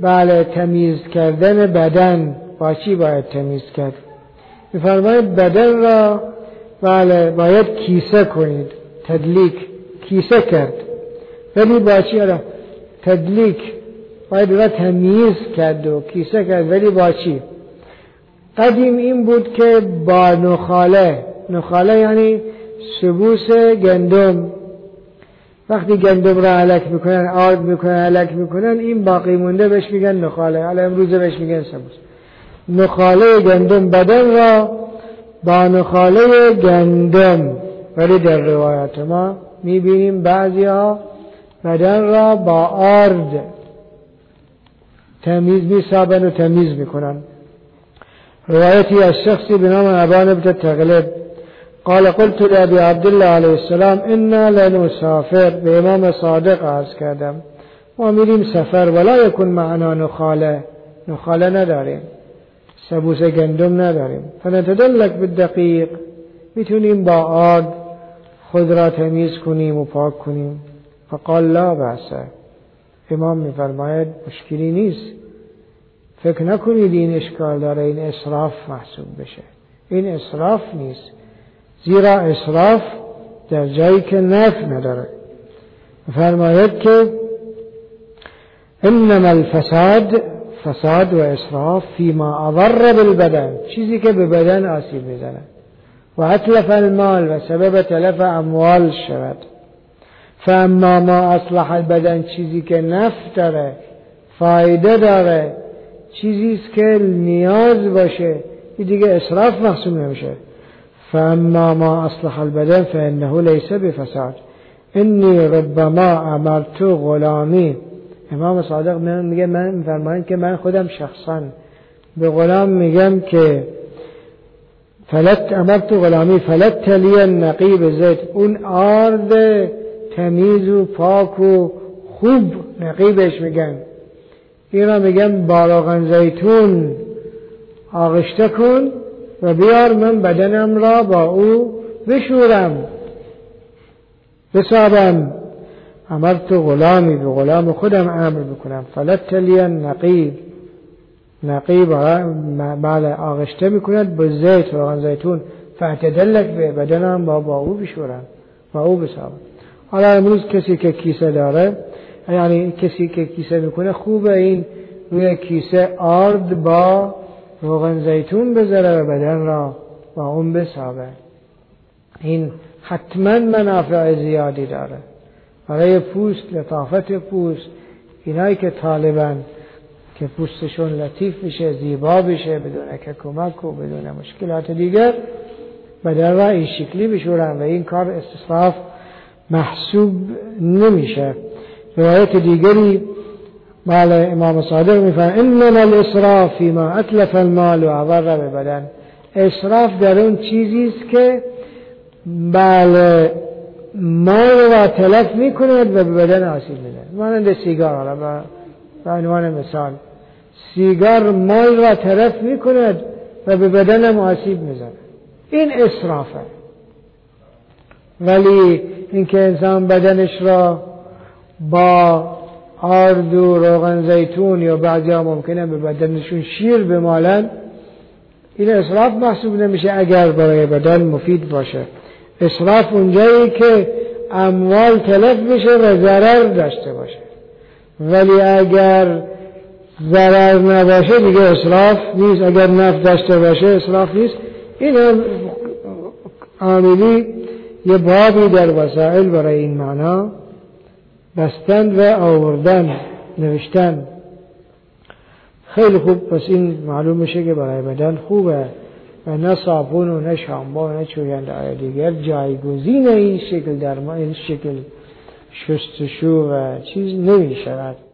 بله تمیز کردن بدن با چی باید تمیز کرد؟ می‌فرماید بدن را بله باید کیسه کنید، تدلیک، کیسه کرد. ولی با چی را تدلیک باید را تمیز کرد و کیسه کرد، ولی با چی؟ قدیم این بود که با نخاله یعنی سبوس گندم، وقتی گندم را علک میکنن، آرد میکنن، علک میکنن، این باقی مونده بهش میگن نخاله. حالا امروزه بهش میگن سبوس. نخاله گندم، بدن را با نخاله گندم. ولی در روایات ما میبینیم بعضی ها بدن را با آرد تمیز میسابن و تمیز میکنن. روایتی از شخصی به نام ابان بن تغلب قال قلت لأبي عبد الله علیه السلام انا لنسافر، به امام صادق عرض کردم ما میریم سفر ولا یکن معنا نخاله نداریم، سبوس گندم نداریم، فنتدلک بالدقیق، میتونیم با آرد خود را تمیز کنیم و پاک کنیم. فقال لا بأس، امام میفرماید مشکلی نیست، فکر نکنید این اشکال داره، این اسراف محسوب بشه. این اسراف نیست، زیرا اسراف در جایی که نفع نداره. فرماید که انما الفساد، فساد و اسراف فیما اضر بالبدن، چیزی که به بدن آسیب میزنه، و اتلف المال، و سبب تلف اموال شود. فاما ما اصلح البدن، چیزی که نفع داره، فایده داره، چیزیست که نیاز باشه، این دیگه اسراف محسوب نمیشه. فاما ما اصلح البدن فانه لیس بفساد. انی ربما امرت غلامی، امام صادق میگه، من میفرمایند که من خودم شخصا به غلام میگم که امرت غلامی فلت تلی النقیب زیت، اون آرد تمیز و پاک و خوب نقیبش میگن، این را میگن با روغن زیتون آغشته کن و بیار من بدنم را با او بشورم بسابم. امرت غلامی، به غلام خودم امر بکنم فلت تلی النقیب، نقیب بعد آغشته میکند با زیت، روغن زیتون، فاعتدلک به بدنم با او بشورم، با او بسابم. حالا امروز کسی که کیسه داره، یعنی کسی که کیسه میکنه، خوبه این روی کیسه آرد با روغن زیتون بذاره و بدن را با اون بسابه. این حتما منافع زیادی داره برای پوست، لطافت پوست. اینایی که طالبن که پوستشون لطیف بشه، زیبا بشه، بدون کمک و بدون مشکلات دیگر، بدن را این شکلی بشورن و این کار استصراف محسوب نمیشه. روایت دیگری مال امام صادق میفرماید انما الاسراف فيما اتلف المال و اضر بالبدن، اسراف در اون چیزی است که بله مال را تلف میکند و به بدن آسیب میزند. مانند سیگار، حالا به عنوان مثال، سیگار مال را تلف میکند و به بدن آسیب میزند، این اسرافه. ولی اینکه انسان بدنش را با آرد و روغن زیتون یا بعضیا ممکنه به بدنشون شیر بمالن، این اسراف محسوب نمیشه اگر برای بدن مفید باشه. اسراف اونجایی که اموال تلف بشه و ضرر داشته باشه، ولی اگر ضرر نباشه دیگه اسراف نیست، اگر نفع داشته باشه اسراف نیست. این عاملی یه بابی در وسائل برای این معنا بستن و آوردن، نوشتن. خیلی خوب، پس این معلوم میشه که برای بدن خوبه و نه صابون و نه شامپو و نه چوینده دیگر جایگزین این شکل این شکل شستشو و چیز نمی شود.